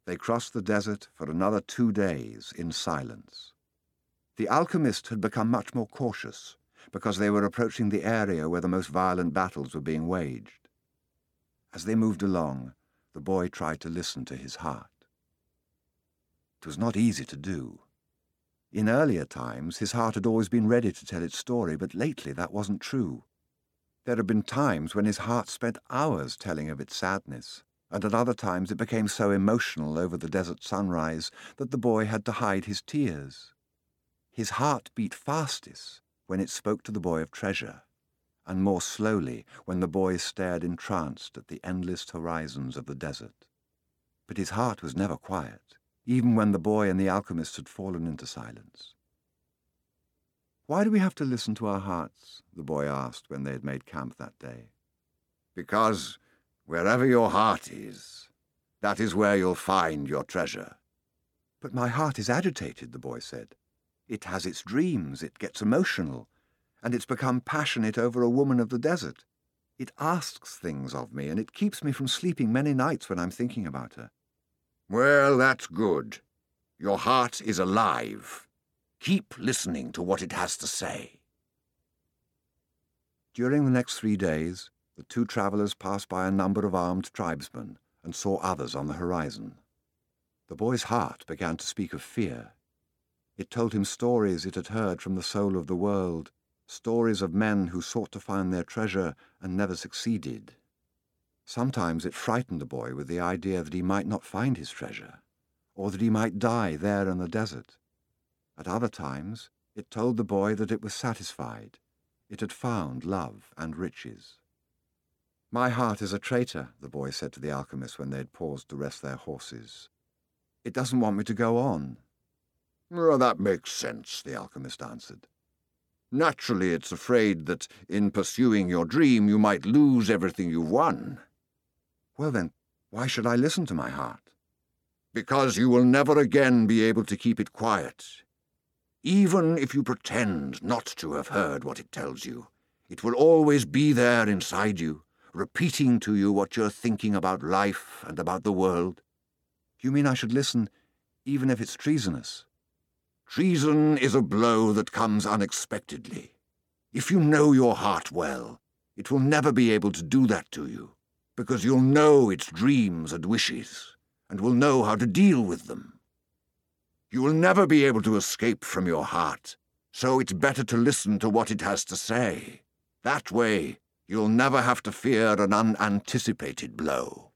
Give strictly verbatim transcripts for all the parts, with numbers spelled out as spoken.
They crossed the desert for another two days in silence. The alchemist had become much more cautious, because they were approaching the area where the most violent battles were being waged. As they moved along, the boy tried to listen to his heart. It was not easy to do. In earlier times, his heart had always been ready to tell its story, but lately that wasn't true. There had been times when his heart spent hours telling of its sadness, and at other times it became so emotional over the desert sunrise that the boy had to hide his tears. His heart beat fastest when it spoke to the boy of treasure, and more slowly when the boy stared entranced at the endless horizons of the desert. But his heart was never quiet, even when the boy and the alchemist had fallen into silence. "Why do we have to listen to our hearts?" the boy asked when they had made camp that day. "Because wherever your heart is, that is where you'll find your treasure." "But my heart is agitated," the boy said. "It has its dreams, it gets emotional, and it's become passionate over a woman of the desert. It asks things of me, and it keeps me from sleeping many nights when I'm thinking about her." "Well, that's good. Your heart is alive. Keep listening to what it has to say." During the next three days, the two travellers passed by a number of armed tribesmen and saw others on the horizon. The boy's heart began to speak of fear. It told him stories it had heard from the soul of the world, stories of men who sought to find their treasure and never succeeded. Sometimes it frightened the boy with the idea that he might not find his treasure, or that he might die there in the desert. At other times, it told the boy that it was satisfied. It had found love and riches. "My heart is a traitor," the boy said to the alchemist when they had paused to rest their horses. "It doesn't want me to go on." "Well, that makes sense," the alchemist answered. "Naturally, it's afraid that in pursuing your dream you might lose everything you've won." "Well then, why should I listen to my heart?" "Because you will never again be able to keep it quiet. Even if you pretend not to have heard what it tells you, it will always be there inside you, repeating to you what you're thinking about life and about the world." "You mean I should listen even if it's treasonous?" "Treason is a blow that comes unexpectedly. If you know your heart well, it will never be able to do that to you, because you'll know its dreams and wishes, and will know how to deal with them. You will never be able to escape from your heart, so it's better to listen to what it has to say. That way, you'll never have to fear an unanticipated blow."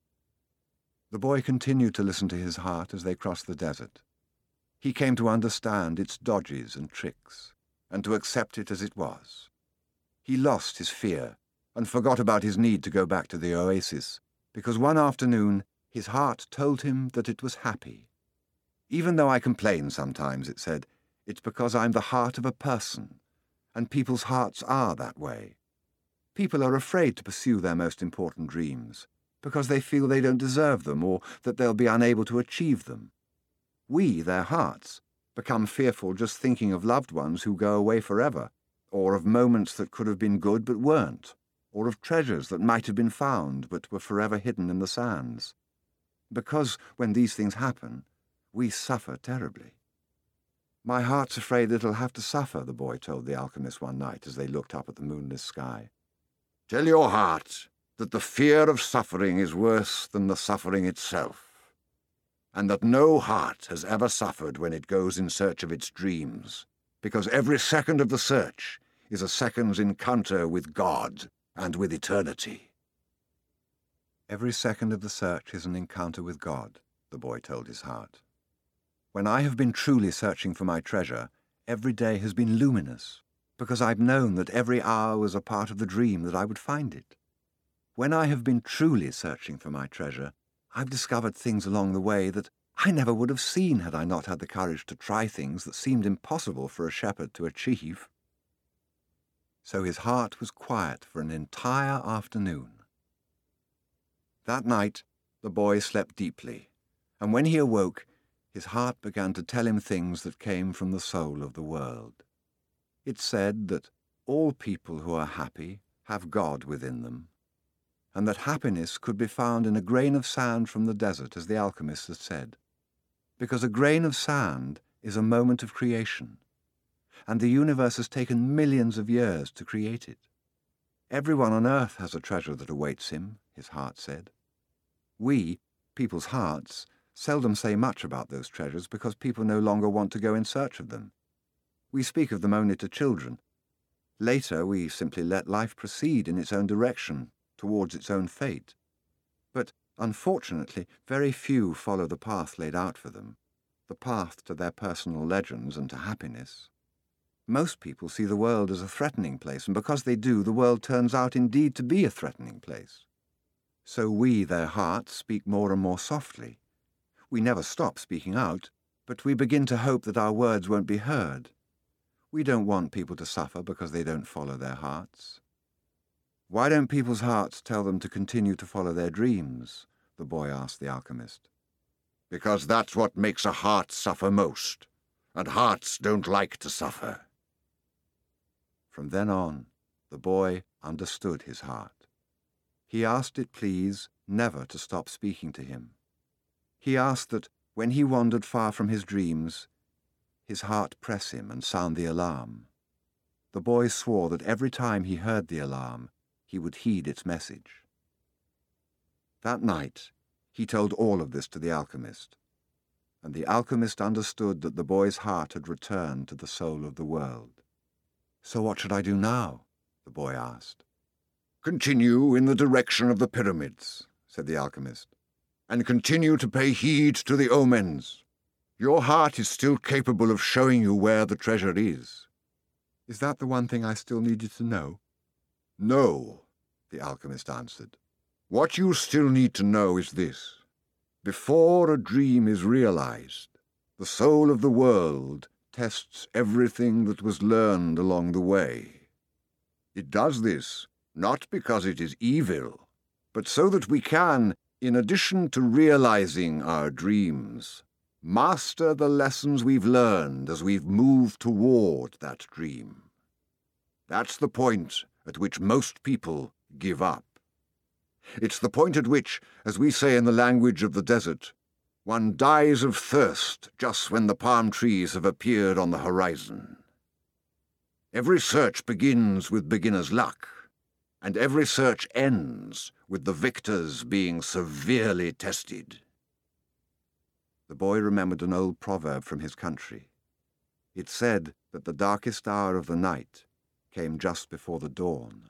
The boy continued to listen to his heart as they crossed the desert. He came to understand its dodges and tricks, and to accept it as it was. He lost his fear, and forgot about his need to go back to the oasis, because one afternoon his heart told him that it was happy. "Even though I complain sometimes," it said, "it's because I'm the heart of a person, and people's hearts are that way. People are afraid to pursue their most important dreams, because they feel they don't deserve them or that they'll be unable to achieve them. We, their hearts, become fearful just thinking of loved ones who go away forever, or of moments that could have been good but weren't, or of treasures that might have been found but were forever hidden in the sands. Because when these things happen, we suffer terribly." "My heart's afraid it'll have to suffer," the boy told the alchemist one night as they looked up at the moonless sky. "Tell your heart that the fear of suffering is worse than the suffering itself, and that no heart has ever suffered when it goes in search of its dreams, because every second of the search is a second's encounter with God and with eternity." "Every second of the search is an encounter with God," the boy told his heart. "When I have been truly searching for my treasure, every day has been luminous, because I've known that every hour was a part of the dream that I would find it. When I have been truly searching for my treasure, I've discovered things along the way that I never would have seen had I not had the courage to try things that seemed impossible for a shepherd to achieve." So his heart was quiet for an entire afternoon. That night, the boy slept deeply, and when he awoke, his heart began to tell him things that came from the soul of the world. It said that all people who are happy have God within them, and that happiness could be found in a grain of sand from the desert, as the alchemist had said. Because a grain of sand is a moment of creation, and the universe has taken millions of years to create it. Everyone on earth has a treasure that awaits him, his heart said. We, people's hearts, seldom say much about those treasures because people no longer want to go in search of them. We speak of them only to children. Later, we simply let life proceed in its own direction, towards its own fate. But, unfortunately, very few follow the path laid out for them, the path to their personal legends and to happiness. Most people see the world as a threatening place, and because they do, the world turns out indeed to be a threatening place. So we, their hearts, speak more and more softly. We never stop speaking out, but we begin to hope that our words won't be heard. We don't want people to suffer because they don't follow their hearts. Why don't people's hearts tell them to continue to follow their dreams? The boy asked the alchemist. Because that's what makes a heart suffer most, and hearts don't like to suffer. From then on, the boy understood his heart. He asked it, please, never to stop speaking to him. He asked that, when he wandered far from his dreams, his heart press him and sound the alarm. The boy swore that every time he heard the alarm, he would heed its message. That night, he told all of this to the alchemist, and the alchemist understood that the boy's heart had returned to the soul of the world. So what should I do now? The boy asked. Continue in the direction of the pyramids, said the alchemist, and continue to pay heed to the omens. Your heart is still capable of showing you where the treasure is. Is that the one thing I still needed to know? No, the alchemist answered. What you still need to know is this. Before a dream is realized, the soul of the world tests everything that was learned along the way. It does this not because it is evil, but so that we can, in addition to realizing our dreams, master the lessons we've learned as we've moved toward that dream. That's the point at which most people give up. It's the point at which, as we say in the language of the desert, one dies of thirst just when the palm trees have appeared on the horizon. Every search begins with beginner's luck, and every search ends with the victors being severely tested. The boy remembered an old proverb from his country. It said that the darkest hour of the night came just before the dawn.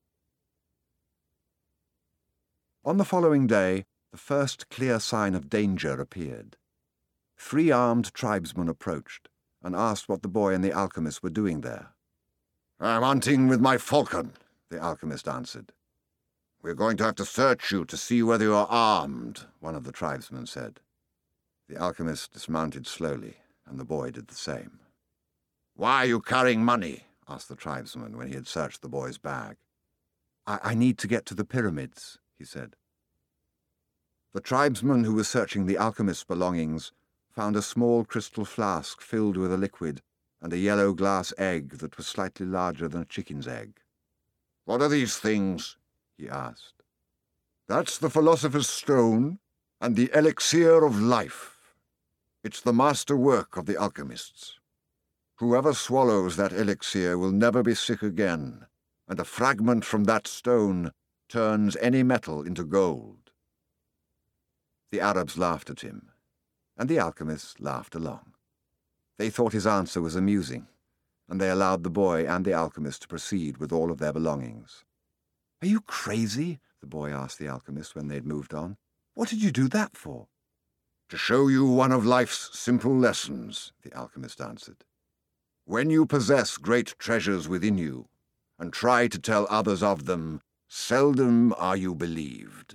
On the following day, the first clear sign of danger appeared. Three armed tribesmen approached and asked what the boy and the alchemist were doing there. I'm hunting with my falcon, the alchemist answered. We're going to have to search you to see whether you're armed, one of the tribesmen said. The alchemist dismounted slowly, and the boy did the same. Why are you carrying money? Asked the tribesman when he had searched the boy's bag. I, I need to get to the pyramids, he said. The tribesman who was searching the alchemist's belongings found a small crystal flask filled with a liquid and a yellow glass egg that was slightly larger than a chicken's egg. What are these things? He asked. That's the philosopher's stone and the elixir of life. It's the master work of the alchemists. Whoever swallows that elixir will never be sick again, and a fragment from that stone turns any metal into gold. The Arabs laughed at him, and the alchemists laughed along. They thought his answer was amusing, and they allowed the boy and the alchemist to proceed with all of their belongings. Are you crazy? The boy asked the alchemist when they'd moved on. What did you do that for? To show you one of life's simple lessons, the alchemist answered. When you possess great treasures within you, and try to tell others of them, seldom are you believed.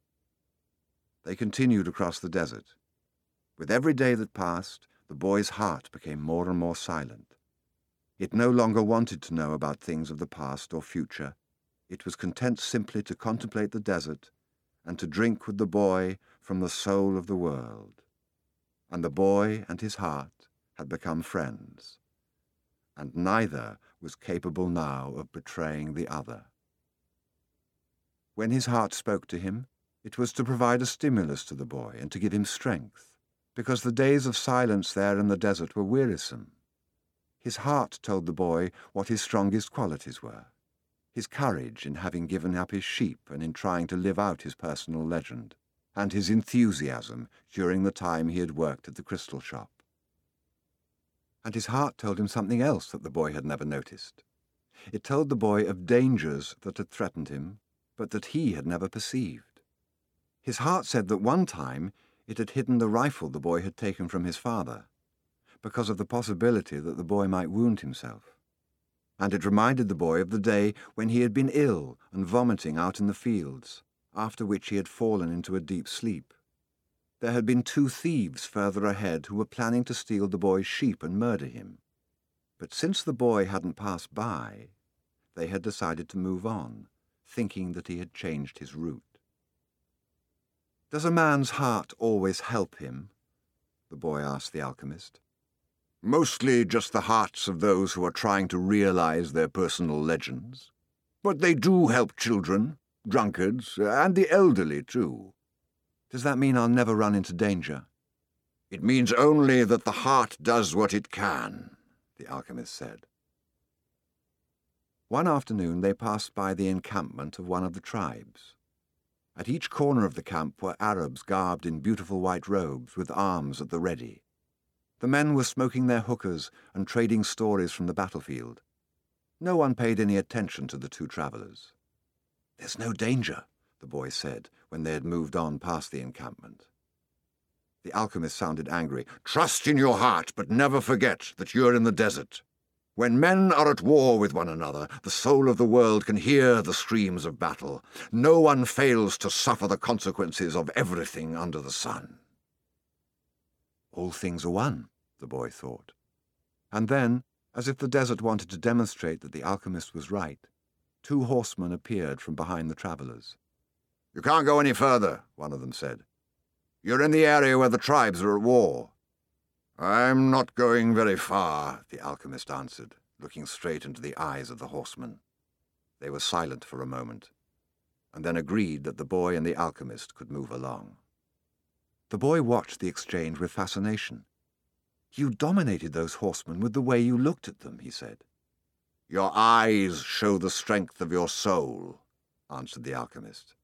They continued across the desert. With every day that passed, the boy's heart became more and more silent. It no longer wanted to know about things of the past or future. It was content simply to contemplate the desert and to drink with the boy from the soul of the world. And the boy and his heart had become friends, and neither was capable now of betraying the other. When his heart spoke to him, it was to provide a stimulus to the boy and to give him strength, because the days of silence there in the desert were wearisome. His heart told the boy what his strongest qualities were, his courage in having given up his sheep and in trying to live out his personal legend, and his enthusiasm during the time he had worked at the crystal shop. And his heart told him something else that the boy had never noticed. It told the boy of dangers that had threatened him, but that he had never perceived. His heart said that one time it had hidden the rifle the boy had taken from his father, because of the possibility that the boy might wound himself. And it reminded the boy of the day when he had been ill and vomiting out in the fields, after which he had fallen into a deep sleep. There had been two thieves further ahead who were planning to steal the boy's sheep and murder him. But since the boy hadn't passed by, they had decided to move on, thinking that he had changed his route. "Does a man's heart always help him?" the boy asked the alchemist. "Mostly just the hearts of those who are trying to realize their personal legends. But they do help children, drunkards, and the elderly too." "Does that mean I'll never run into danger?" "It means only that the heart does what it can," the alchemist said. One afternoon they passed by the encampment of one of the tribes. At each corner of the camp were Arabs garbed in beautiful white robes with arms at the ready. The men were smoking their hookahs and trading stories from the battlefield. No one paid any attention to the two travellers. "There's no danger," the boy said when they had moved on past the encampment. The alchemist sounded angry. "Trust in your heart, but never forget that you're in the desert. When men are at war with one another, the soul of the world can hear the screams of battle. No one fails to suffer the consequences of everything under the sun." "All things are one," the boy thought. And then, as if the desert wanted to demonstrate that the alchemist was right, two horsemen appeared from behind the travellers. "You can't go any further," one of them said. "You're in the area where the tribes are at war." "I'm not going very far," the alchemist answered, looking straight into the eyes of the horsemen. They were silent for a moment, and then agreed that the boy and the alchemist could move along. The boy watched the exchange with fascination. "You dominated those horsemen with the way you looked at them," he said. "Your eyes show the strength of your soul," answered the alchemist.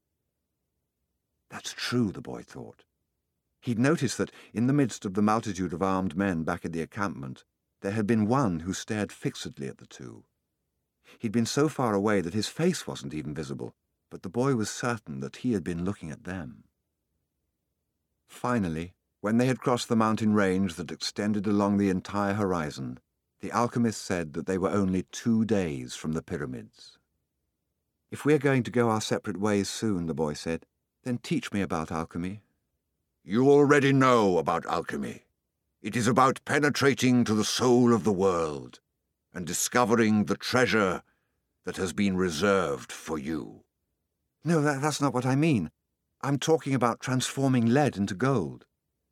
That's true, the boy thought. He'd noticed that in the midst of the multitude of armed men back at the encampment, there had been one who stared fixedly at the two. He'd been so far away that his face wasn't even visible, but the boy was certain that he had been looking at them. Finally, when they had crossed the mountain range that extended along the entire horizon, the alchemist said that they were only two days from the pyramids. "If we're going to go our separate ways soon," the boy said, "then teach me about alchemy." "You already know about alchemy. It is about penetrating to the soul of the world and discovering the treasure that has been reserved for you." "No, that, that's not what I mean. I'm talking about transforming lead into gold."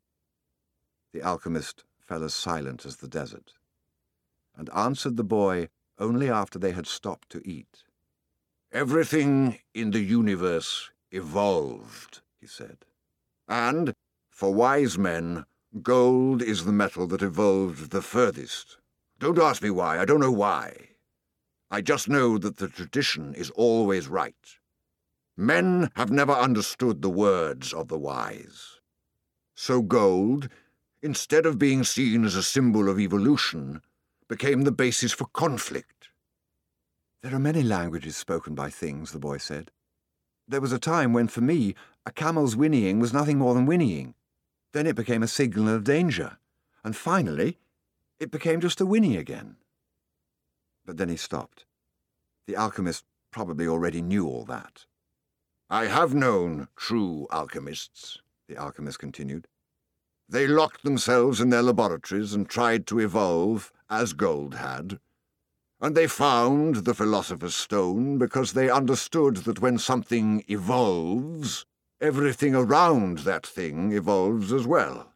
The alchemist fell as silent as the desert, and answered the boy only after they had stopped to eat. "Everything in the universe evolved," he said. "And, for wise men, gold is the metal that evolved the furthest. Don't ask me why, I don't know why. I just know that the tradition is always right. Men have never understood the words of the wise. So gold, instead of being seen as a symbol of evolution, became the basis for conflict." "There are many languages spoken by things," the boy said. "There was a time when, for me, a camel's whinnying was nothing more than whinnying. Then it became a signal of danger, and finally, it became just a whinny again." But then he stopped. The alchemist probably already knew all that. "I have known true alchemists," the alchemist continued. "They locked themselves in their laboratories and tried to evolve, as gold had. And they found the philosopher's stone because they understood that when something evolves, everything around that thing evolves as well.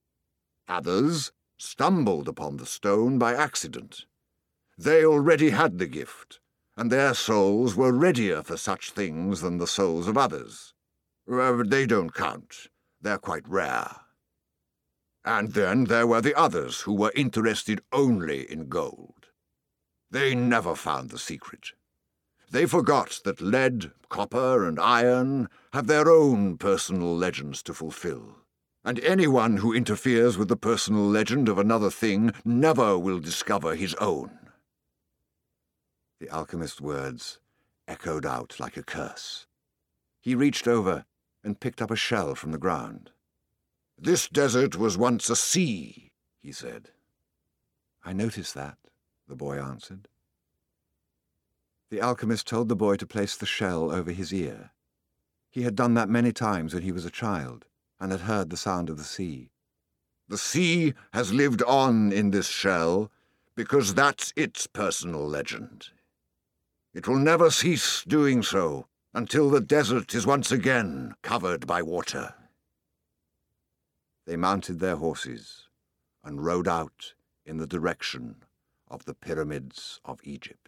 Others stumbled upon the stone by accident. They already had the gift, and their souls were readier for such things than the souls of others. Uh, they don't count. They're quite rare. And then there were the others who were interested only in gold. They never found the secret. They forgot that lead, copper, and iron have their own personal legends to fulfill, and anyone who interferes with the personal legend of another thing never will discover his own. The alchemist's words echoed out like a curse. He reached over and picked up a shell from the ground. "This desert was once a sea," he said. "I noticed that," the boy answered. The alchemist told the boy to place the shell over his ear. He had done that many times when he was a child, and had heard the sound of the sea. "The sea has lived on in this shell because that's its personal legend. It will never cease doing so until the desert is once again covered by water." They mounted their horses and rode out in the direction of the pyramids of Egypt.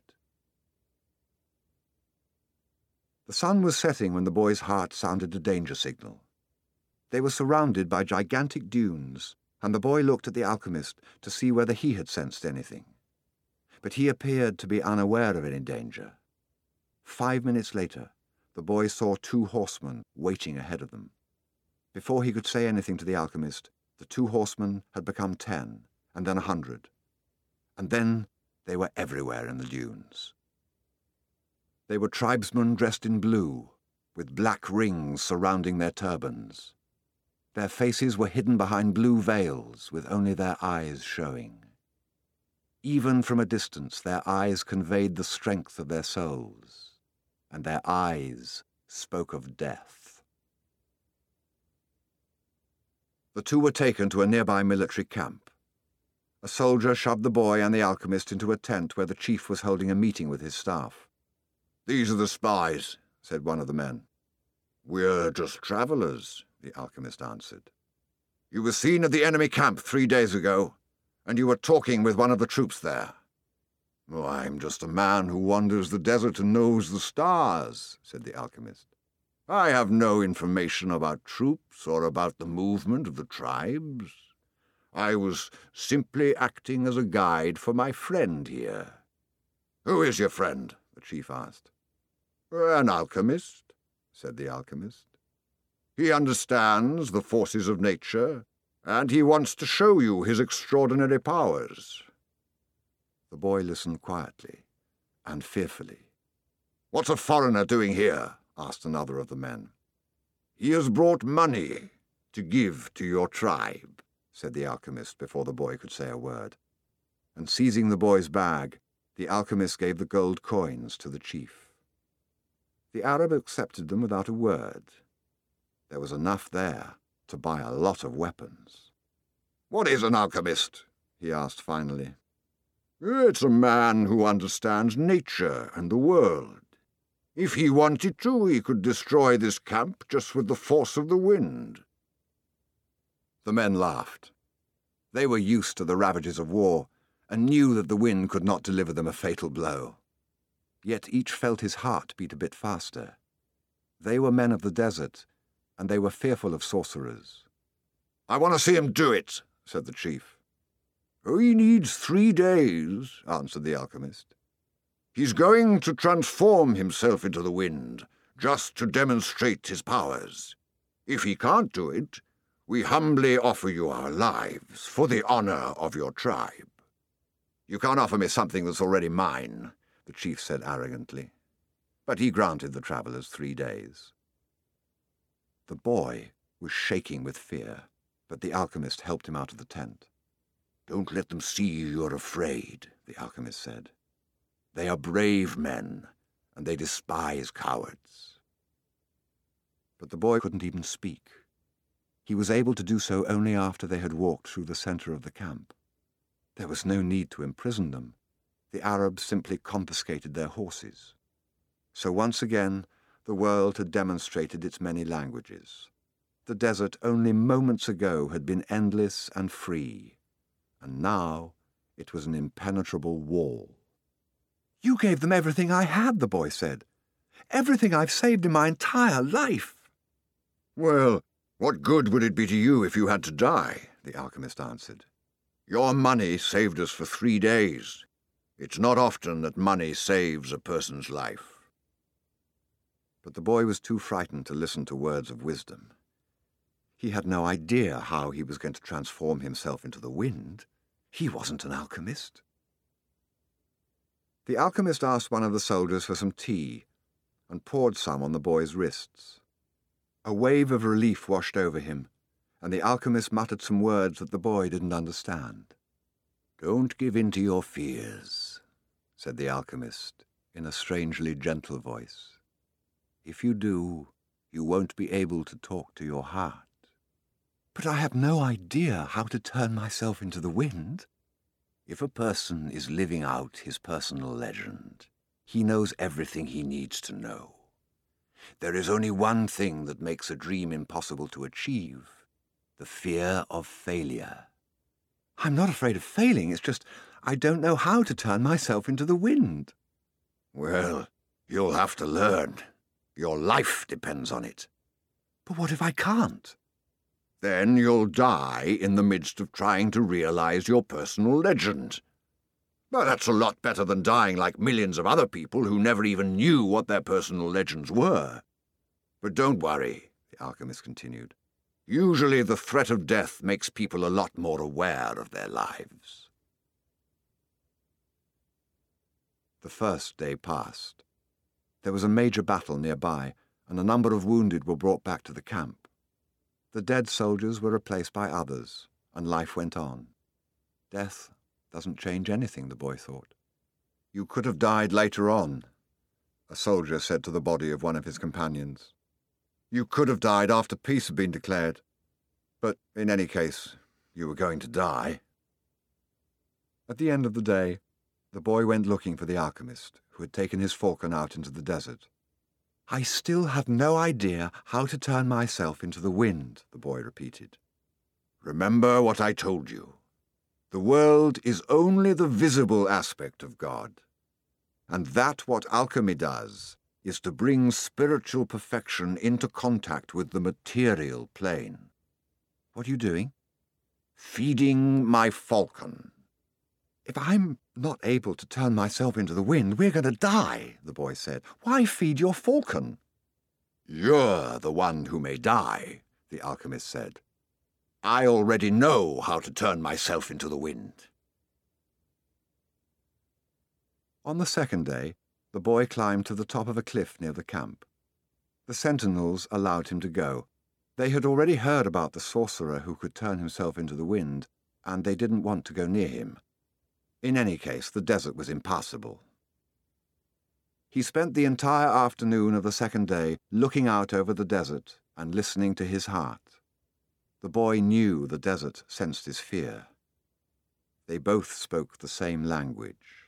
The sun was setting when the boy's heart sounded a danger signal. They were surrounded by gigantic dunes, and the boy looked at the alchemist to see whether he had sensed anything. But he appeared to be unaware of any danger. Five minutes later, the boy saw two horsemen waiting ahead of them. Before he could say anything to the alchemist, the two horsemen had become ten, and then a hundred. And then they were everywhere in the dunes. They were tribesmen dressed in blue, with black rings surrounding their turbans. Their faces were hidden behind blue veils, with only their eyes showing. Even from a distance, their eyes conveyed the strength of their souls, and their eyes spoke of death. The two were taken to a nearby military camp. A soldier shoved the boy and the alchemist into a tent where the chief was holding a meeting with his staff. "These are the spies," said one of the men. "We're just travelers," the alchemist answered. "You were seen at the enemy camp three days ago, and you were talking with one of the troops there." "Oh, I'm just a man who wanders the desert and knows the stars," said the alchemist. "I have no information about troops or about the movement of the tribes. I was simply acting as a guide for my friend here." "Who is your friend?" the chief asked. "An alchemist," said the alchemist. "He understands the forces of nature, and he wants to show you his extraordinary powers." The boy listened quietly and fearfully. "What's a foreigner doing here?" asked another of the men. "He has brought money to give to your tribe," said the alchemist before the boy could say a word. And seizing the boy's bag, the alchemist gave the gold coins to the chief. The Arab accepted them without a word. There was enough there to buy a lot of weapons. "What is an alchemist?" he asked finally. "It's a man who understands nature and the world. If he wanted to, he could destroy this camp just with the force of the wind." The men laughed. They were used to the ravages of war and knew that the wind could not deliver them a fatal blow. Yet each felt his heart beat a bit faster. They were men of the desert, and they were fearful of sorcerers. "I want to see him do it," said the chief. "He needs three days," answered the alchemist. "He's going to transform himself into the wind, just to demonstrate his powers. If he can't do it, we humbly offer you our lives for the honor of your tribe." "You can't offer me something that's already mine," the chief said arrogantly. But he granted the travellers three days. The boy was shaking with fear, but the alchemist helped him out of the tent. "Don't let them see you're afraid," the alchemist said. "They are brave men, and they despise cowards." But the boy couldn't even speak. He was able to do so only after they had walked through the centre of the camp. There was no need to imprison them. The Arabs simply confiscated their horses. So once again, the world had demonstrated its many languages. The desert only moments ago had been endless and free, and now it was an impenetrable wall. You gave them everything I had, the boy said. Everything I've saved in my entire life. Well, what good would it be to you if you had to die? The alchemist answered. Your money saved us for three days. It's not often that money saves a person's life. But the boy was too frightened to listen to words of wisdom. He had no idea how he was going to transform himself into the wind. He wasn't an alchemist. The alchemist asked one of the soldiers for some tea and poured some on the boy's wrists. A wave of relief washed over him, and the alchemist muttered some words that the boy didn't understand. "Don't give in to your fears," said the alchemist in a strangely gentle voice. "If you do, you won't be able to talk to your heart." "But I have no idea how to turn myself into the wind." "If a person is living out his personal legend, he knows everything he needs to know. There is only one thing that makes a dream impossible to achieve: the fear of failure." "I'm not afraid of failing, it's just I don't know how to turn myself into the wind." "Well, you'll have to learn. Your life depends on it." "But what if I can't?" "Then you'll die in the midst of trying to realize your personal legend. But that's a lot better than dying like millions of other people who never even knew what their personal legends were. But don't worry," the alchemist continued. "Usually the threat of death makes people a lot more aware of their lives." The first day passed. There was a major battle nearby, and a number of wounded were brought back to the camp. The dead soldiers were replaced by others, and life went on. Death doesn't change anything, the boy thought. "You could have died later on," a soldier said to the body of one of his companions. "You could have died after peace had been declared. But in any case, you were going to die." At the end of the day, the boy went looking for the alchemist, who had taken his falcon out into the desert. "I still have no idea how to turn myself into the wind," the boy repeated. "Remember what I told you. The world is only the visible aspect of God, and that what alchemy does is to bring spiritual perfection into contact with the material plane." "What are you doing?" "Feeding my falcon." "If I'm not able to turn myself into the wind, we're going to die," the boy said. "Why feed your falcon?" "You're the one who may die," the alchemist said. "I already know how to turn myself into the wind." On the second day, the boy climbed to the top of a cliff near the camp. The sentinels allowed him to go. They had already heard about the sorcerer who could turn himself into the wind, and they didn't want to go near him. In any case, the desert was impassable. He spent the entire afternoon of the second day looking out over the desert and listening to his heart. The boy knew the desert sensed his fear. They both spoke the same language.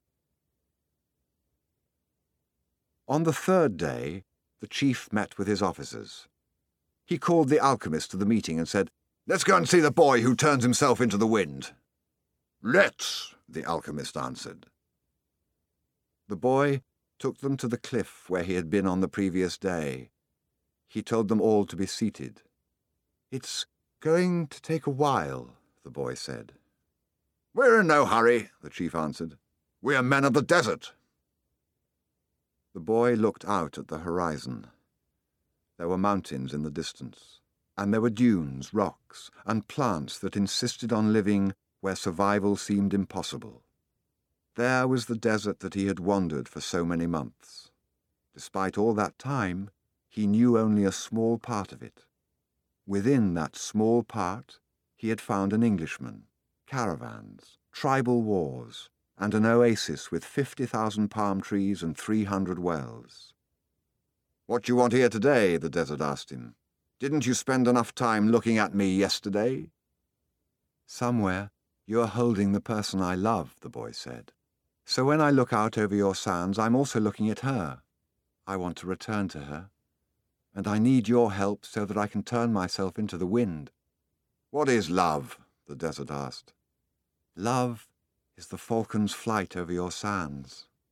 On the third day, the chief met with his officers. He called the alchemist to the meeting and said, "Let's go and see the boy who turns himself into the wind." "Let's," the alchemist answered. The boy took them to the cliff where he had been on the previous day. He told them all to be seated. "It's going to take a while," the boy said. "We're in no hurry," the chief answered. "We are men of the desert." The boy looked out at the horizon. There were mountains in the distance, and there were dunes, rocks, and plants that insisted on living where survival seemed impossible. There was the desert that he had wandered for so many months. Despite all that time, he knew only a small part of it. Within that small part, he had found an Englishman, caravans, tribal wars, and an oasis with fifty thousand palm trees and three hundred wells. "What do you want here today?" the desert asked him. "Didn't you spend enough time looking at me yesterday?" "Somewhere you're holding the person I love," the boy said. "So when I look out over your sands, I'm also looking at her. I want to return to her. And I need your help so that I can turn myself into the wind." "What is love?" the desert asked. "Love is the falcon's flight over your sands.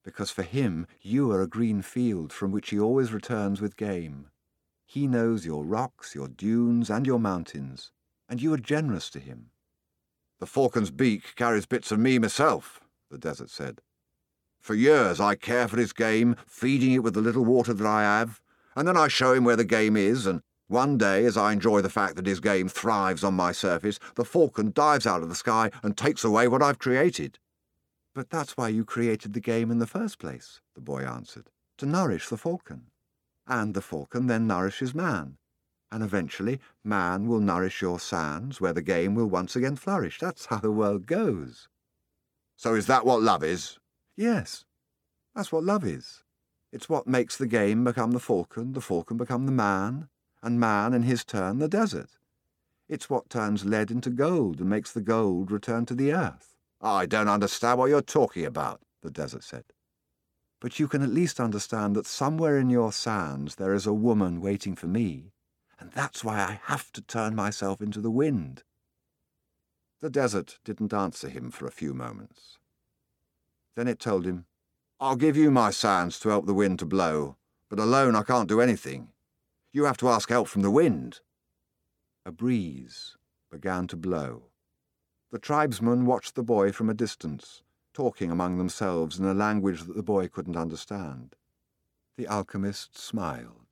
because for him you are a green field from which he always returns with game. He knows your rocks, your dunes, and your mountains, and you are generous to him. The falcon's beak carries bits of me myself, the desert said. For years I care for his game, feeding it with the little water that I have, and then I show him where the game is, and one day, as I enjoy the fact that his game thrives on my surface, the falcon dives out of the sky and takes away what I've created. But that's why you created the game in the first place, the boy answered, to nourish the falcon. And the falcon then nourishes man. And eventually, man will nourish your sands, where the game will once again flourish. That's how the world goes. So is that what love is? Yes, that's what love is. It's what makes the game become the falcon, the falcon become the man, and man, in his turn, the desert. It's what turns lead into gold and makes the gold return to the earth. I don't understand what you're talking about, the desert said. But you can at least understand that somewhere in your sands there is a woman waiting for me, and that's why I have to turn myself into the wind. The desert didn't answer him for a few moments. Then it told him, I'll give you my sands to help the wind to blow, but alone I can't do anything. You have to ask help from the wind. A breeze began to blow. The tribesmen watched the boy from a distance, talking among themselves in a language that the boy couldn't understand. The alchemist smiled.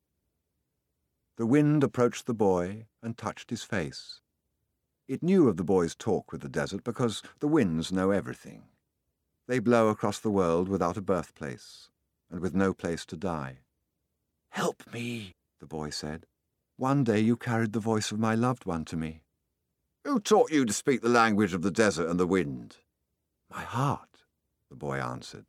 The wind approached the boy and touched his face. It knew of the boy's talk with the desert because the winds know everything. They blow across the world without a birthplace, and with no place to die. "Help me," the boy said. "One day you carried the voice of my loved one to me." Who taught you to speak the language of the desert and the wind? "My heart," the boy answered.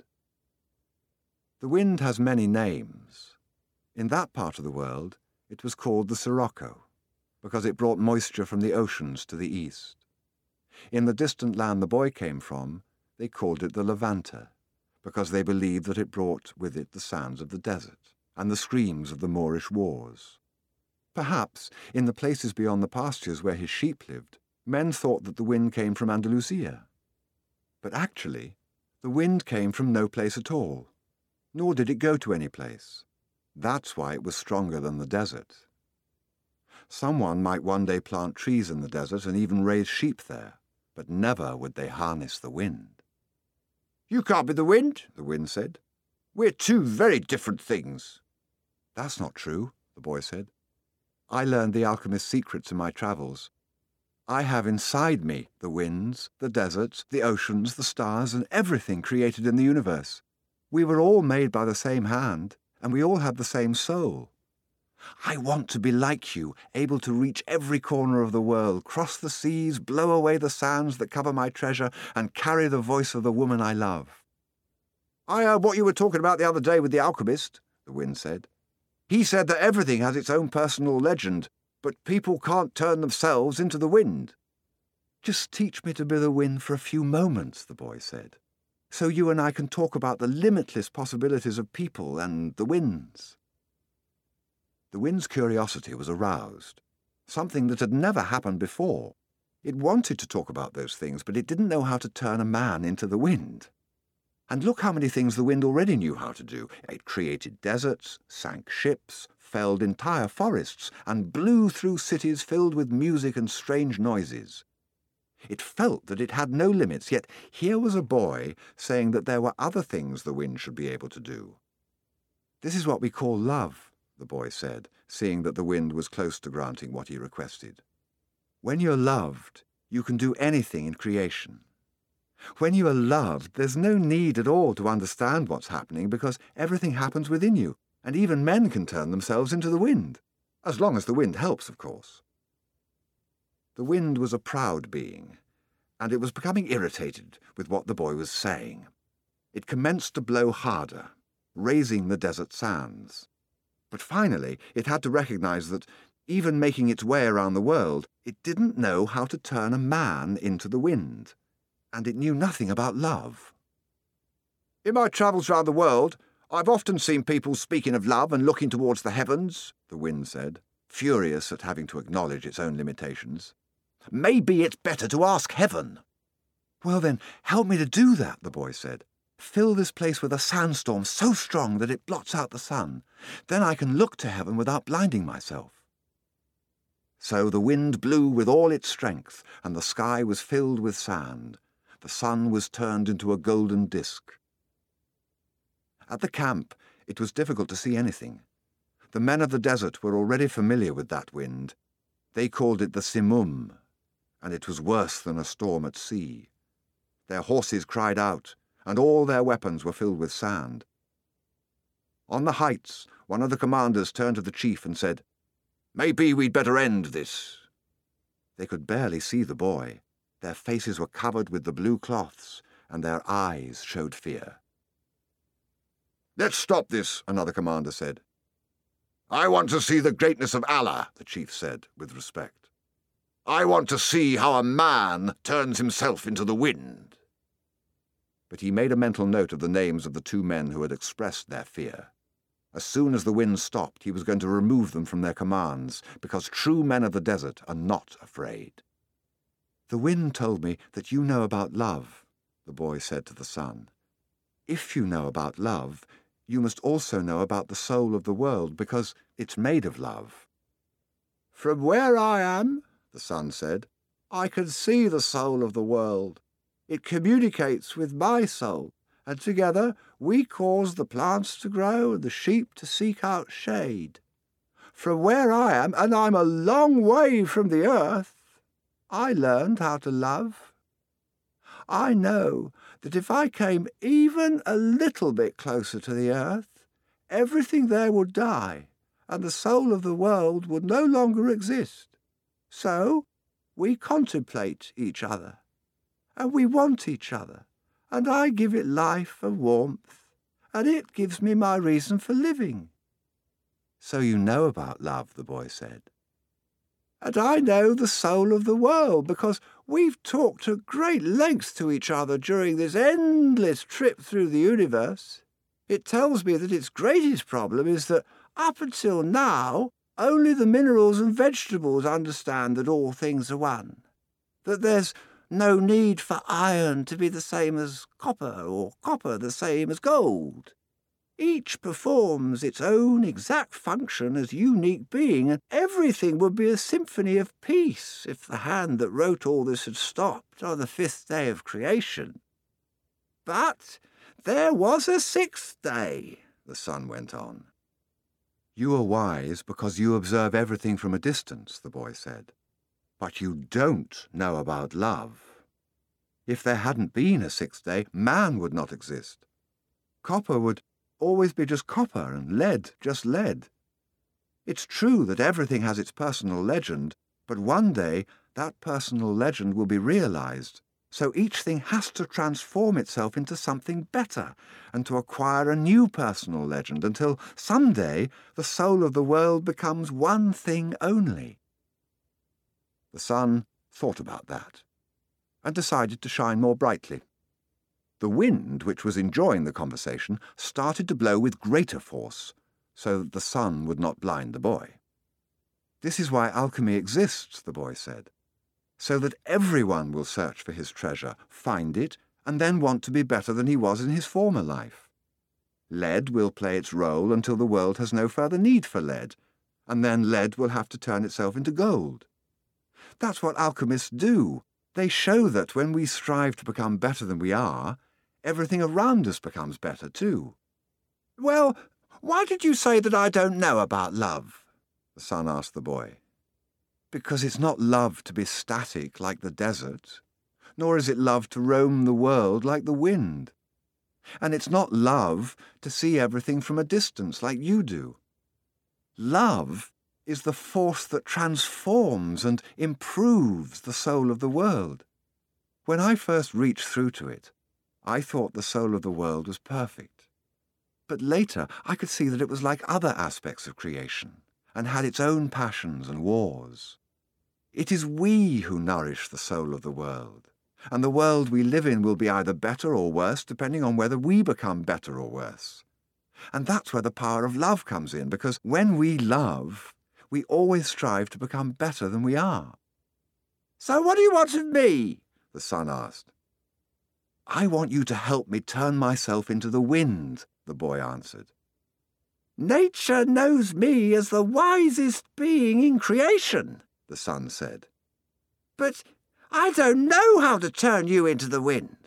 The wind has many names. In that part of the world, it was called the Sirocco, because it brought moisture from the oceans to the east. In the distant land the boy came from, they called it the Levanta, because they believed that it brought with it the sounds of the desert and the screams of the Moorish wars. Perhaps, in the places beyond the pastures where his sheep lived, men thought that the wind came from Andalusia. But actually, the wind came from no place at all, nor did it go to any place. That's why it was stronger than the desert. Someone might one day plant trees in the desert and even raise sheep there, but never would they harness the wind. You can't be the wind, the wind said. We're two very different things. That's not true, the boy said. I learned the alchemist's secrets in my travels. I have inside me the winds, the deserts, the oceans, the stars, and everything created in the universe. We were all made by the same hand, and we all have the same soul. I want to be like you, able to reach every corner of the world, cross the seas, blow away the sands that cover my treasure, and carry the voice of the woman I love. I heard what you were talking about the other day with the alchemist, the wind said. He said that everything has its own personal legend, but people can't turn themselves into the wind. Just teach me to be the wind for a few moments, the boy said, so you and I can talk about the limitless possibilities of people and the winds. The wind's curiosity was aroused, something that had never happened before. It wanted to talk about those things, but it didn't know how to turn a man into the wind. And look how many things the wind already knew how to do. It created deserts, sank ships, felled entire forests, and blew through cities filled with music and strange noises. It felt that it had no limits, yet here was a boy saying that there were other things the wind should be able to do. This is what we call love, the boy said, seeing that the wind was close to granting what he requested. When you're loved, you can do anything in creation. When you are loved, there's no need at all to understand what's happening because everything happens within you, and even men can turn themselves into the wind, as long as the wind helps, of course. The wind was a proud being, and it was becoming irritated with what the boy was saying. It commenced to blow harder, raising the desert sands. But finally, it had to recognize that, even making its way around the world, it didn't know how to turn a man into the wind, and it knew nothing about love. In my travels round the world, I've often seen people speaking of love and looking towards the heavens, the wind said, furious at having to acknowledge its own limitations. Maybe it's better to ask heaven. Well then, help me to do that, the boy said. Fill this place with a sandstorm so strong that it blots out the sun. Then I can look to heaven without blinding myself." So the wind blew with all its strength, and the sky was filled with sand. The sun was turned into a golden disk. At the camp, it was difficult to see anything. The men of the desert were already familiar with that wind. They called it the Simum, and it was worse than a storm at sea. Their horses cried out, and all their weapons were filled with sand. On the heights, one of the commanders turned to the chief and said, "Maybe we'd better end this." They could barely see the boy. Their faces were covered with the blue cloths, and their eyes showed fear. "Let's stop this," another commander said. "I want to see the greatness of Allah," the chief said, with respect. "I want to see how a man turns himself into the wind." But he made a mental note of the names of the two men who had expressed their fear. As soon as the wind stopped, he was going to remove them from their commands, because true men of the desert are not afraid. "The wind told me that you know about love," the boy said to the sun. "If you know about love, you must also know about the soul of the world, because it's made of love." "From where I am," the sun said, "I can see the soul of the world. It communicates with my soul, and together we cause the plants to grow and the sheep to seek out shade. From where I am, and I'm a long way from the earth, I learned how to love. I know that if I came even a little bit closer to the earth, everything there would die, and the soul of the world would no longer exist. So we contemplate each other, and we want each other, and I give it life and warmth, and it gives me my reason for living." "So you know about love," the boy said. "And I know the soul of the world, because we've talked at great length to each other during this endless trip through the universe. It tells me that its greatest problem is that, up until now, only the minerals and vegetables understand that all things are one, that there's no need for iron to be the same as copper, or copper the same as gold. Each performs its own exact function as unique being, and everything would be a symphony of peace if the hand that wrote all this had stopped on the fifth day of creation. But there was a sixth day," the sun went on. "You are wise because you observe everything from a distance," the boy said. "But you don't know about love. If there hadn't been a sixth day, man would not exist. Copper would always be just copper, and lead just lead. It's true that everything has its personal legend, but one day that personal legend will be realized, so each thing has to transform itself into something better, and to acquire a new personal legend, until someday the soul of the world becomes one thing only." The sun thought about that, and decided to shine more brightly. The wind, which was enjoying the conversation, started to blow with greater force, so that the sun would not blind the boy. "This is why alchemy exists," the boy said, "so that everyone will search for his treasure, find it, and then want to be better than he was in his former life. Lead will play its role until the world has no further need for lead, and then lead will have to turn itself into gold. That's what alchemists do. They show that when we strive to become better than we are, everything around us becomes better too." "Well, why did you say that I don't know about love?" the sun asked the boy. "Because it's not love to be static like the desert, nor is it love to roam the world like the wind. And it's not love to see everything from a distance like you do. Love is the force that transforms and improves the soul of the world. When I first reached through to it, I thought the soul of the world was perfect. But later I could see that it was like other aspects of creation, and had its own passions and wars. It is we who nourish the soul of the world, and the world we live in will be either better or worse depending on whether we become better or worse. And that's where the power of love comes in, because when we love, we always strive to become better than we are." "So what do you want of me?" the sun asked. I want you to help me turn myself into the wind, the boy answered. Nature knows me as the wisest being in creation, the sun said. But I don't know how to turn you into the wind.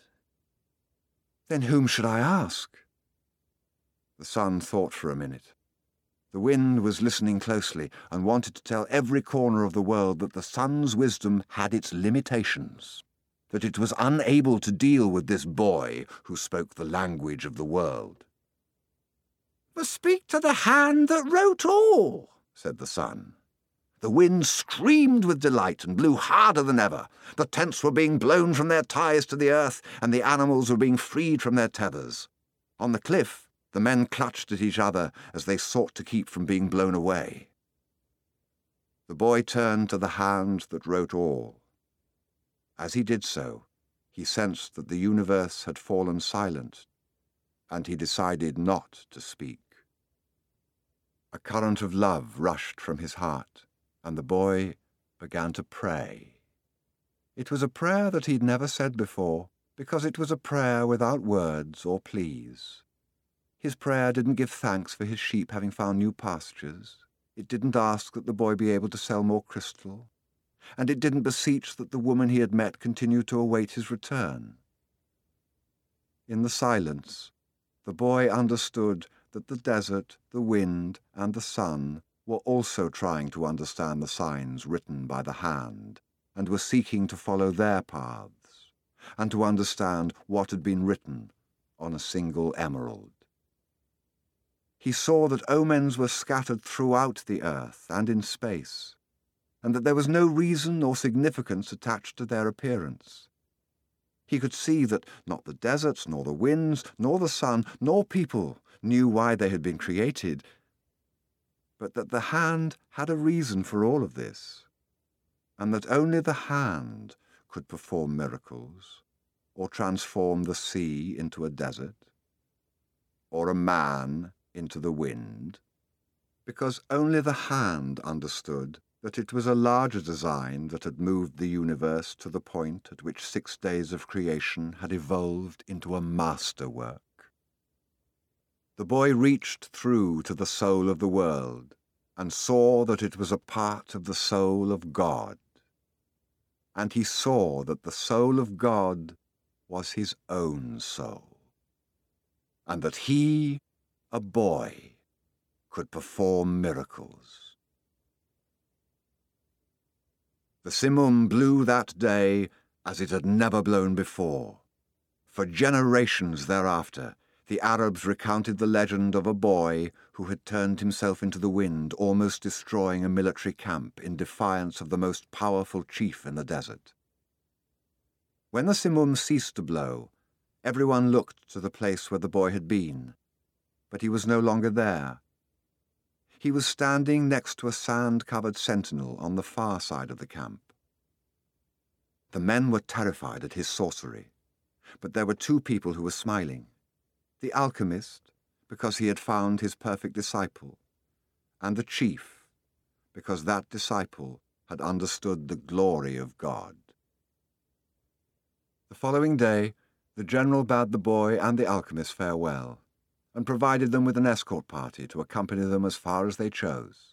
Then whom should I ask? The sun thought for a minute. The wind was listening closely and wanted to tell every corner of the world that the sun's wisdom had its limitations, that it was unable to deal with this boy who spoke the language of the world. But speak to the hand that wrote all, said the sun. The wind screamed with delight and blew harder than ever. The tents were being blown from their ties to the earth, and the animals were being freed from their tethers. On the cliff, the men clutched at each other as they sought to keep from being blown away. The boy turned to the hand that wrote all. As he did so, he sensed that the universe had fallen silent, and he decided not to speak. A current of love rushed from his heart, and the boy began to pray. It was a prayer that he'd never said before, because it was a prayer without words or pleas. His prayer didn't give thanks for his sheep having found new pastures. It didn't ask that the boy be able to sell more crystal. And it didn't beseech that the woman he had met continue to await his return. In the silence, the boy understood that the desert, the wind, and the sun were also trying to understand the signs written by the hand, and were seeking to follow their paths, and to understand what had been written on a single emerald. He saw that omens were scattered throughout the earth and in space, and that there was no reason or significance attached to their appearance. He could see that not the deserts, nor the winds, nor the sun, nor people knew why they had been created, but that the hand had a reason for all of this, and that only the hand could perform miracles, or transform the sea into a desert, or a man into the wind, because only the hand understood that it was a larger design that had moved the universe to the point at which six days of creation had evolved into a masterwork. The boy reached through to the soul of the world and saw that it was a part of the soul of God. And he saw that the soul of God was his own soul, and that he, a boy, could perform miracles. The Simum blew that day as it had never blown before. For generations thereafter, the Arabs recounted the legend of a boy who had turned himself into the wind, almost destroying a military camp in defiance of the most powerful chief in the desert. When the Simum ceased to blow, everyone looked to the place where the boy had been, but he was no longer there. He was standing next to a sand-covered sentinel on the far side of the camp. The men were terrified at his sorcery, but there were two people who were smiling. The alchemist, because he had found his perfect disciple, and the chief, because that disciple had understood the glory of God. The following day, the general bade the boy and the alchemist farewell, and provided them with an escort party to accompany them as far as they chose.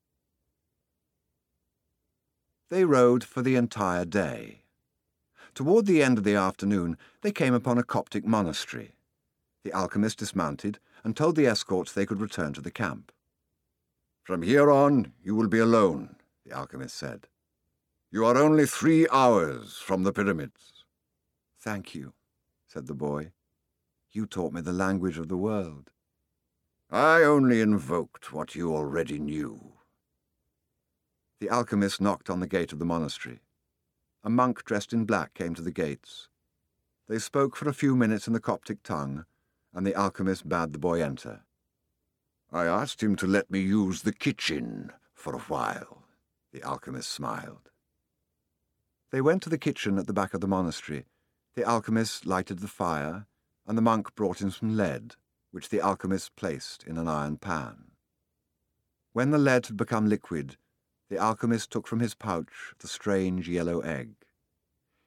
They rode for the entire day. Toward the end of the afternoon, they came upon a Coptic monastery. The alchemist dismounted and told the escorts they could return to the camp. "From here on, you will be alone," the alchemist said. "You are only three hours from the pyramids." "Thank you," said the boy. "You taught me the language of the world." "I only invoked what you already knew." The alchemist knocked on the gate of the monastery. A monk dressed in black came to the gates. They spoke for a few minutes in the Coptic tongue, and the alchemist bade the boy enter. "I asked him to let me use the kitchen for a while," the alchemist smiled. They went to the kitchen at the back of the monastery. The alchemist lighted the fire, and the monk brought him some lead, which the alchemist placed in an iron pan. When the lead had become liquid, the alchemist took from his pouch the strange yellow egg.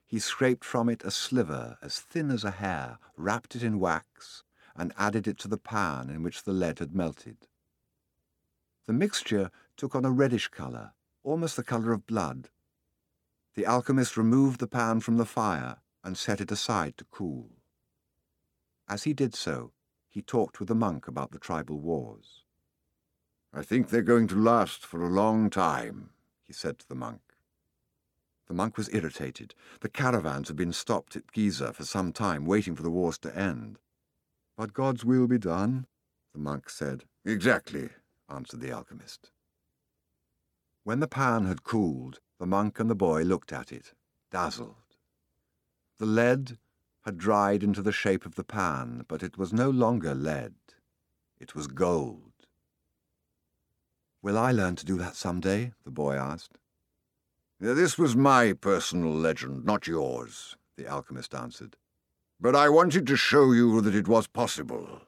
He scraped from it a sliver as thin as a hair, wrapped it in wax, and added it to the pan in which the lead had melted. The mixture took on a reddish colour, almost the colour of blood. The alchemist removed the pan from the fire and set it aside to cool. As he did so, he talked with the monk about the tribal wars. "I think they're going to last for a long time," he said to the monk. The monk was irritated. The caravans had been stopped at Giza for some time, waiting for the wars to end. "But God's will be done," the monk said. "Exactly," answered the alchemist. When the pan had cooled, the monk and the boy looked at it, dazzled. The lead had dried into the shape of the pan, but it was no longer lead. It was gold. "Will I learn to do that some day?" the boy asked. "This was my personal legend, not yours," the alchemist answered. "But I wanted to show you that it was possible."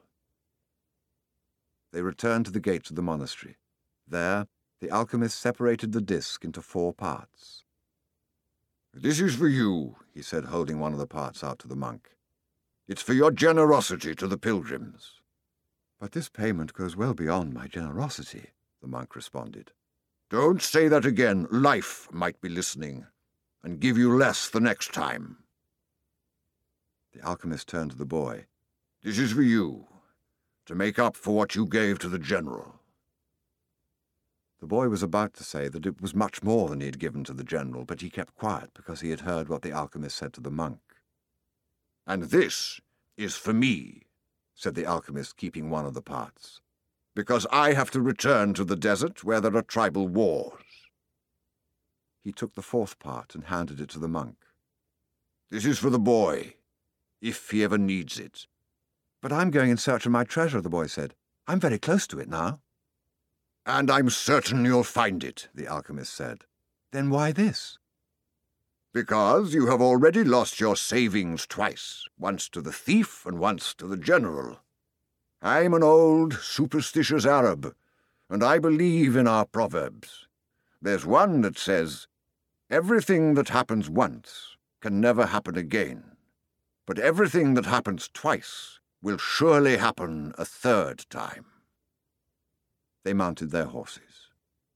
They returned to the gates of the monastery. There, the alchemist separated the disc into four parts. "This is for you," he said, holding one of the parts out to the monk. "It's for your generosity to the pilgrims." "But this payment goes well beyond my generosity," the monk responded. "Don't say that again. Life might be listening, and give you less the next time." The alchemist turned to the boy. "This is for you, to make up for what you gave to the general." The boy was about to say that it was much more than he had given to the general, but he kept quiet because he had heard what the alchemist said to the monk. "And this is for me," said the alchemist, keeping one of the parts. "because I have to return to the desert where there are tribal wars." He took the fourth part and handed it to the monk. "This is for the boy, if he ever needs it." "But I'm going in search of my treasure," the boy said. "I'm very close to it now." "And I'm certain you'll find it," the alchemist said. "Then why this?" "Because you have already lost your savings twice, once to the thief and once to the general. I'm an old, superstitious Arab, and I believe in our proverbs. There's one that says, 'Everything that happens once can never happen again, but everything that happens twice will surely happen a third time.'" They mounted their horses.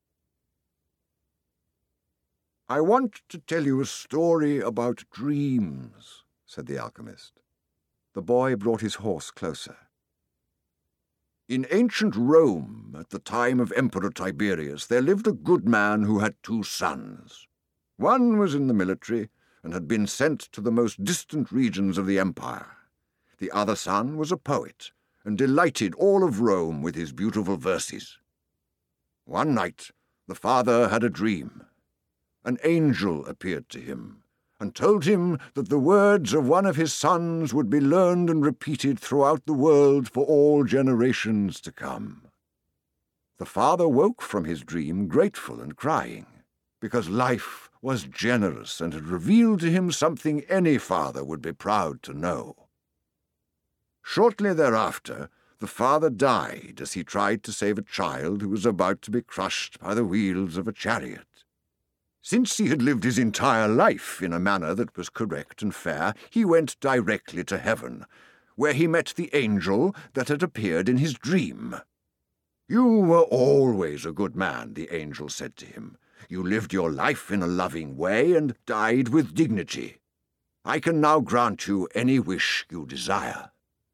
"I want to tell you a story about dreams," said the alchemist. The boy brought his horse closer. "In ancient Rome, at the time of Emperor Tiberius, there lived a good man who had two sons. One was in the military and had been sent to the most distant regions of the empire. The other son was a poet and delighted all of Rome with his beautiful verses. One night, the father had a dream. An angel appeared to him and told him that the words of one of his sons would be learned and repeated throughout the world for all generations to come. The father woke from his dream grateful and crying, because life was generous and had revealed to him something any father would be proud to know. Shortly thereafter, the father died as he tried to save a child who was about to be crushed by the wheels of a chariot. Since he had lived his entire life in a manner that was correct and fair, he went directly to heaven, where he met the angel that had appeared in his dream. "You were always a good man," the angel said to him. "You lived your life in a loving way and died with dignity. I can now grant you any wish you desire."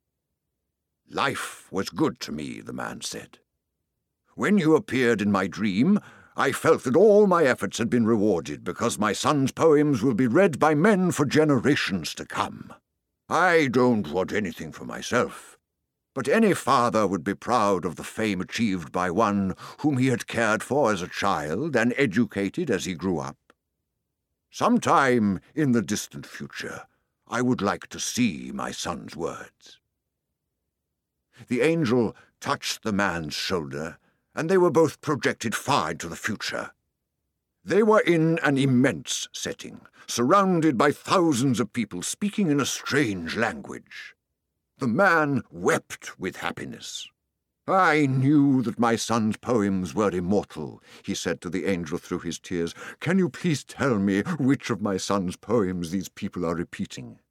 "Life was good to me," the man said. "When you appeared in my dream, I felt that all my efforts had been rewarded because my son's poems will be read by men for generations to come. I don't want anything for myself, but any father would be proud of the fame achieved by one whom he had cared for as a child and educated as he grew up. Sometime in the distant future, I would like to see my son's words." The angel touched the man's shoulder, and they were both projected far into the future. They were in an immense setting, surrounded by thousands of people speaking in a strange language. The man wept with happiness. "I knew that my son's poems were immortal," he said to the angel through his tears. "Can you please tell me which of my son's poems these people are repeating?"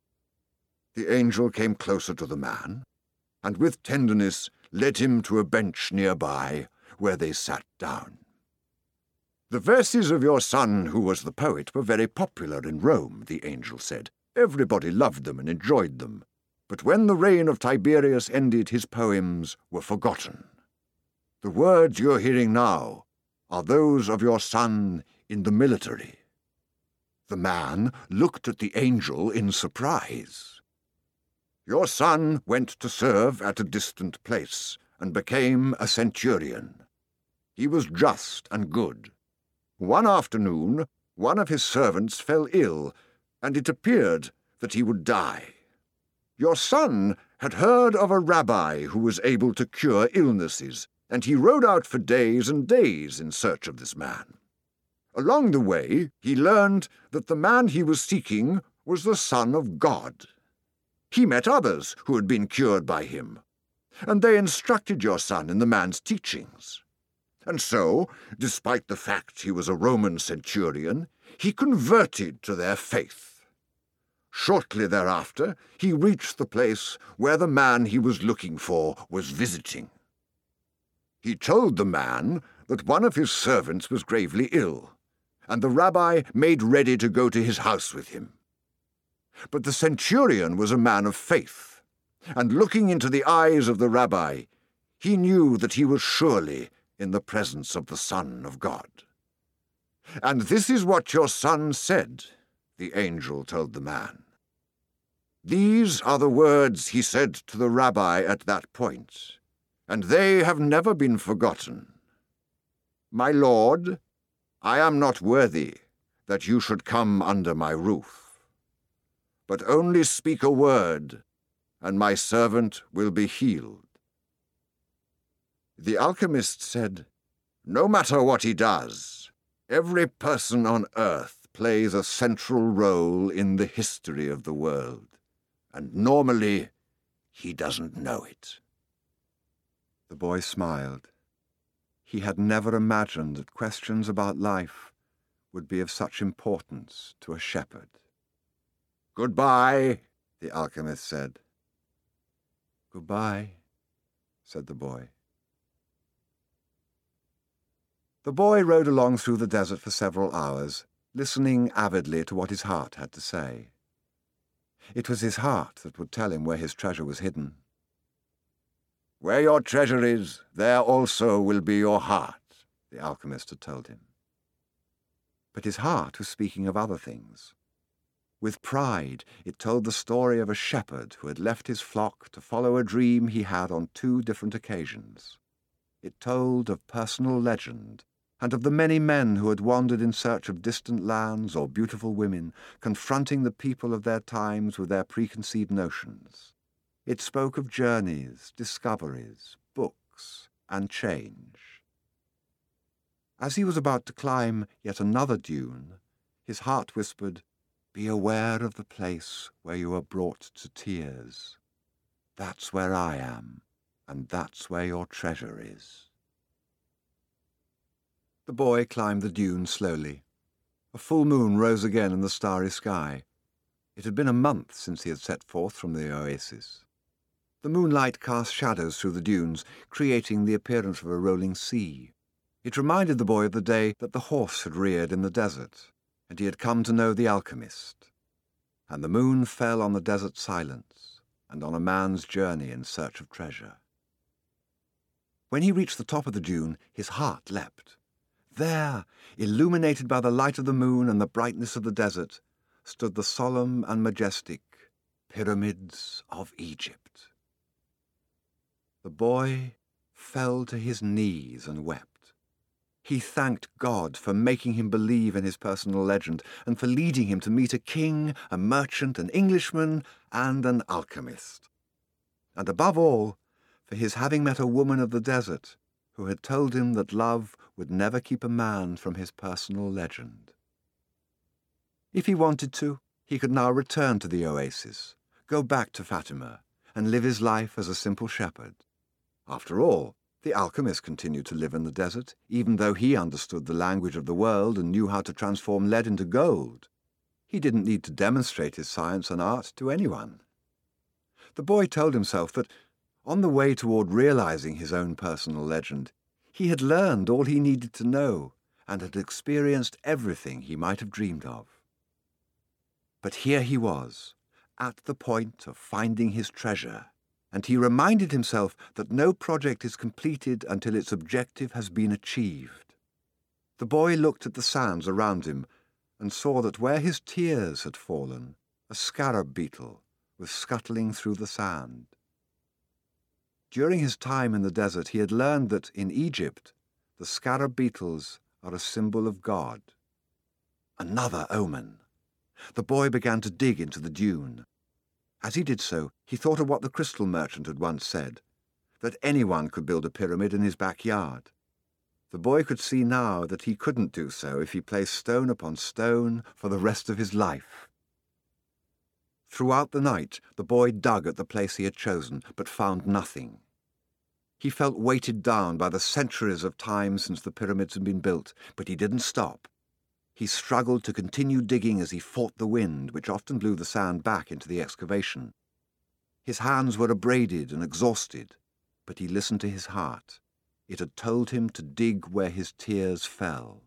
The angel came closer to the man, and with tenderness led him to a bench nearby, where they sat down. "The verses of your son, who was the poet, were very popular in Rome," the angel said. "Everybody loved them and enjoyed them. But when the reign of Tiberius ended, his poems were forgotten. The words you're hearing now are those of your son in the military." The man looked at the angel in surprise. "Your son went to serve at a distant place and became a centurion. He was just and good. One afternoon, one of his servants fell ill, and it appeared that he would die. Your son had heard of a rabbi who was able to cure illnesses, and he rode out for days and days in search of this man. Along the way, he learned that the man he was seeking was the Son of God. He met others who had been cured by him, and they instructed your son in the man's teachings. And so, despite the fact he was a Roman centurion, he converted to their faith. Shortly thereafter, he reached the place where the man he was looking for was visiting. He told the man that one of his servants was gravely ill, and the rabbi made ready to go to his house with him. But the centurion was a man of faith, and looking into the eyes of the rabbi, he knew that he was surely in the presence of the Son of God. And this is what your son said, the angel told the man. These are the words he said to the rabbi at that point, and they have never been forgotten. My Lord, I am not worthy that you should come under my roof, but only speak a word, and my servant will be healed. The alchemist said, No matter what he does, every person on earth plays a central role in the history of the world, and normally he doesn't know it. The boy smiled. He had never imagined that questions about life would be of such importance to a shepherd. Goodbye, the alchemist said. Goodbye, said the boy. The boy rode along through the desert for several hours, listening avidly to what his heart had to say. It was his heart that would tell him where his treasure was hidden. Where your treasure is, there also will be your heart, the alchemist had told him. But his heart was speaking of other things. With pride, it told the story of a shepherd who had left his flock to follow a dream he had on two different occasions. It told of personal legend, and of the many men who had wandered in search of distant lands or beautiful women, confronting the people of their times with their preconceived notions. It spoke of journeys, discoveries, books, and change. As he was about to climb yet another dune, his heart whispered, Be aware of the place where you are brought to tears. That's where I am, and that's where your treasure is. The boy climbed the dune slowly. A full moon rose again in the starry sky. It had been a month since he had set forth from the oasis. The moonlight cast shadows through the dunes, creating the appearance of a rolling sea. It reminded the boy of the day that the horse had reared in the desert, and he had come to know the alchemist. And the moon fell on the desert silence, and on a man's journey in search of treasure. When he reached the top of the dune, his heart leapt. There, illuminated by the light of the moon and the brightness of the desert, stood the solemn and majestic Pyramids of Egypt. The boy fell to his knees and wept. He thanked God for making him believe in his personal legend and for leading him to meet a king, a merchant, an Englishman, and an alchemist. And above all, for his having met a woman of the desert who had told him that love would never keep a man from his personal legend. If he wanted to, he could now return to the oasis, go back to Fatima, and live his life as a simple shepherd. After all, the alchemist continued to live in the desert, even though he understood the language of the world and knew how to transform lead into gold. He didn't need to demonstrate his science and art to anyone. The boy told himself that, on the way toward realizing his own personal legend, he had learned all he needed to know and had experienced everything he might have dreamed of. But here he was, at the point of finding his treasure, and he reminded himself that no project is completed until its objective has been achieved. The boy looked at the sands around him and saw that where his tears had fallen, a scarab beetle was scuttling through the sand. During his time in the desert, he had learned that in Egypt, the scarab beetles are a symbol of God. Another omen. The boy began to dig into the dune. As he did so, he thought of what the crystal merchant had once said, that anyone could build a pyramid in his backyard. The boy could see now that he couldn't do so if he placed stone upon stone for the rest of his life. Throughout the night, the boy dug at the place he had chosen, but found nothing. He felt weighted down by the centuries of time since the pyramids had been built, but he didn't stop. He struggled to continue digging as he fought the wind, which often blew the sand back into the excavation. His hands were abraded and exhausted, but he listened to his heart. It had told him to dig where his tears fell.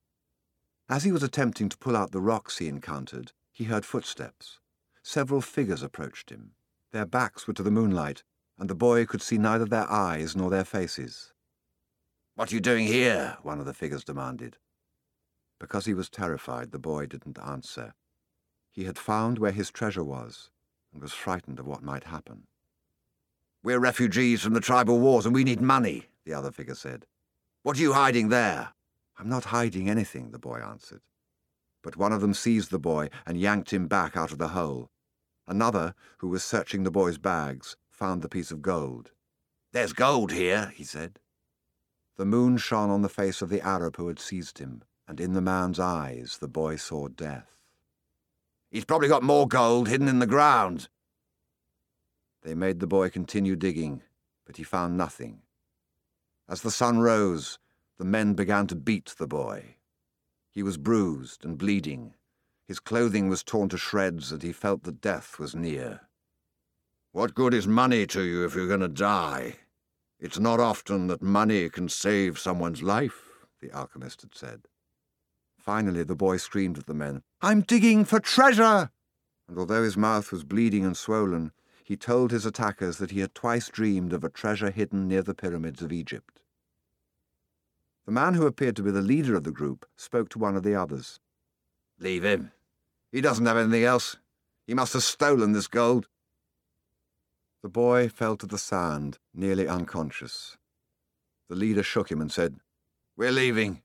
As he was attempting to pull out the rocks he encountered, he heard footsteps. Several figures approached him. Their backs were to the moonlight, and the boy could see neither their eyes nor their faces. "What are you doing here?" one of the figures demanded. Because he was terrified, the boy didn't answer. He had found where his treasure was, and was frightened of what might happen. "We're refugees from the tribal wars, and we need money," the other figure said. "What are you hiding there?" "I'm not hiding anything," the boy answered. But one of them seized the boy and yanked him back out of the hole. Another, who was searching the boy's bags, found the piece of gold. "There's gold here," he said. The moon shone on the face of the Arab who had seized him, and in the man's eyes the boy saw death. "He's probably got more gold hidden in the ground." They made the boy continue digging, but he found nothing. As the sun rose, the men began to beat the boy. He was bruised and bleeding. His clothing was torn to shreds, and he felt that death was near. "What good is money to you if you're going to die? It's not often that money can save someone's life," the alchemist had said. Finally, the boy screamed at the men, "I'm digging for treasure!" And although his mouth was bleeding and swollen, he told his attackers that he had twice dreamed of a treasure hidden near the pyramids of Egypt. The man who appeared to be the leader of the group spoke to one of the others. "Leave him. He doesn't have anything else. He must have stolen this gold." The boy fell to the sand, nearly unconscious. The leader shook him and said, "We're leaving."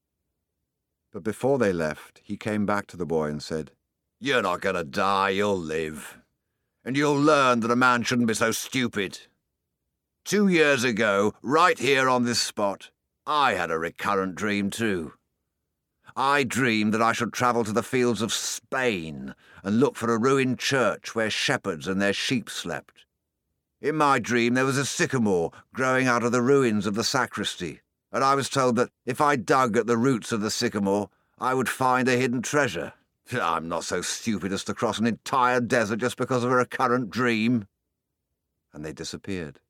But before they left, he came back to the boy and said, "You're not going to die, you'll live. And you'll learn that a man shouldn't be so stupid. Two years ago, right here on this spot, I had a recurrent dream too. I dreamed that I should travel to the fields of Spain and look for a ruined church where shepherds and their sheep slept. In my dream there was a sycamore growing out of the ruins of the sacristy, and I was told that if I dug at the roots of the sycamore, I would find a hidden treasure. I'm not so stupid as to cross an entire desert just because of a recurrent dream." And they disappeared.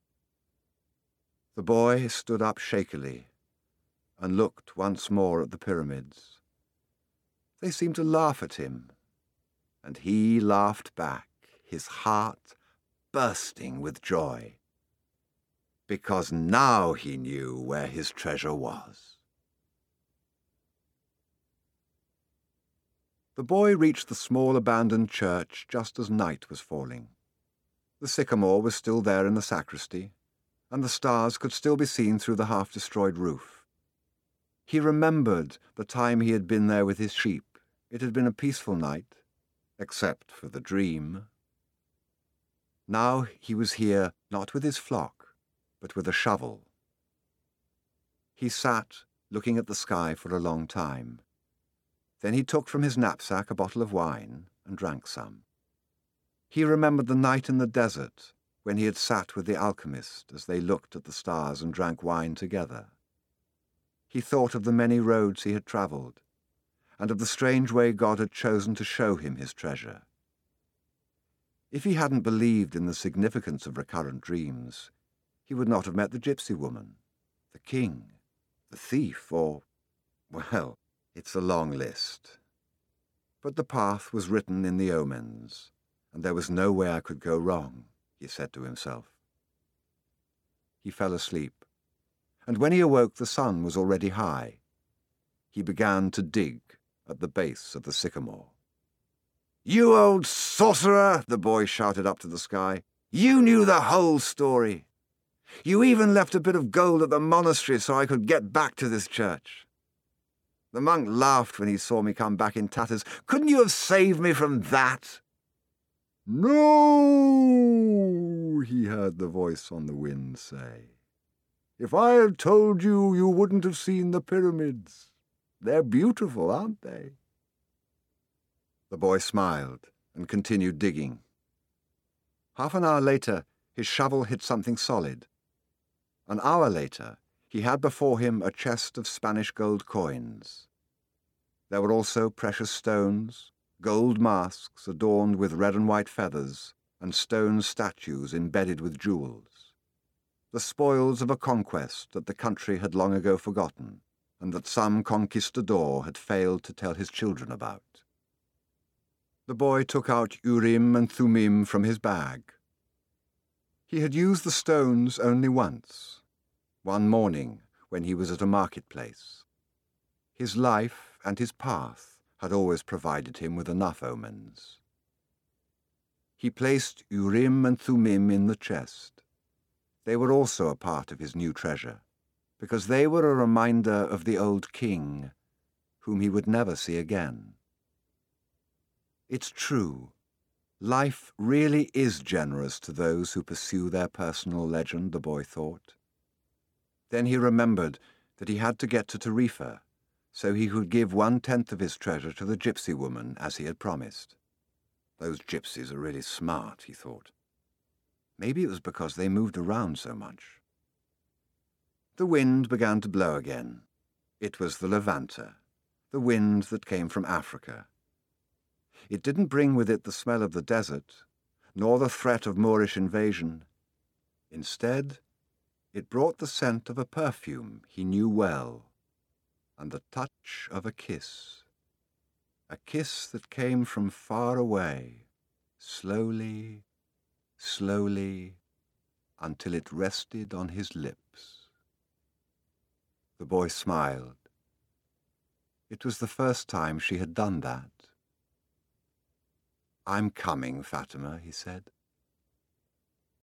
The boy stood up shakily and looked once more at the pyramids. They seemed to laugh at him, and he laughed back, his heart bursting with joy, because now he knew where his treasure was. The boy reached the small abandoned church just as night was falling. The sycamore was still there in the sacristy, and the stars could still be seen through the half-destroyed roof. He remembered the time he had been there with his sheep. It had been a peaceful night, except for the dream. Now he was here not with his flock, but with a shovel. He sat, looking at the sky for a long time. Then he took from his knapsack a bottle of wine and drank some. He remembered the night in the desert when he had sat with the alchemist as they looked at the stars and drank wine together. He thought of the many roads he had travelled, and of the strange way God had chosen to show him his treasure. If he hadn't believed in the significance of recurrent dreams, he would not have met the gypsy woman, the king, the thief, or, well, it's a long list. But the path was written in the omens, and there was no way I could go wrong, he said to himself. He fell asleep, and when he awoke the sun was already high. He began to dig at the base of the sycamore. "You old sorcerer!" the boy shouted up to the sky. "You knew the whole story. You even left a bit of gold at the monastery so I could get back to this church. The monk laughed when he saw me come back in tatters. Couldn't you have saved me from that?" "No," he heard the voice on the wind say. "If I had told you, you wouldn't have seen the pyramids. They're beautiful, aren't they?" The boy smiled and continued digging. Half an hour later, his shovel hit something solid. An hour later, he had before him a chest of Spanish gold coins. There were also precious stones, gold masks adorned with red and white feathers, and stone statues embedded with jewels, the spoils of a conquest that the country had long ago forgotten, and that some conquistador had failed to tell his children about. The boy took out Urim and Thummim from his bag. He had used the stones only once, one morning when he was at a marketplace. His life and his path had always provided him with enough omens. He placed Urim and Thummim in the chest. They were also a part of his new treasure, because they were a reminder of the old king, whom he would never see again. It's true. Life really is generous to those who pursue their personal legend, the boy thought. Then he remembered that he had to get to Tarifa, so he could give one-tenth of his treasure to the gypsy woman, as he had promised. Those gypsies are really smart, he thought. Maybe it was because they moved around so much. The wind began to blow again. It was the Levanta, the wind that came from Africa. It didn't bring with it the smell of the desert, nor the threat of Moorish invasion. Instead, it brought the scent of a perfume he knew well, and the touch of a kiss. A kiss that came from far away, slowly, slowly, until it rested on his lips. The boy smiled. It was the first time she had done that. "I'm coming, Fatima," he said.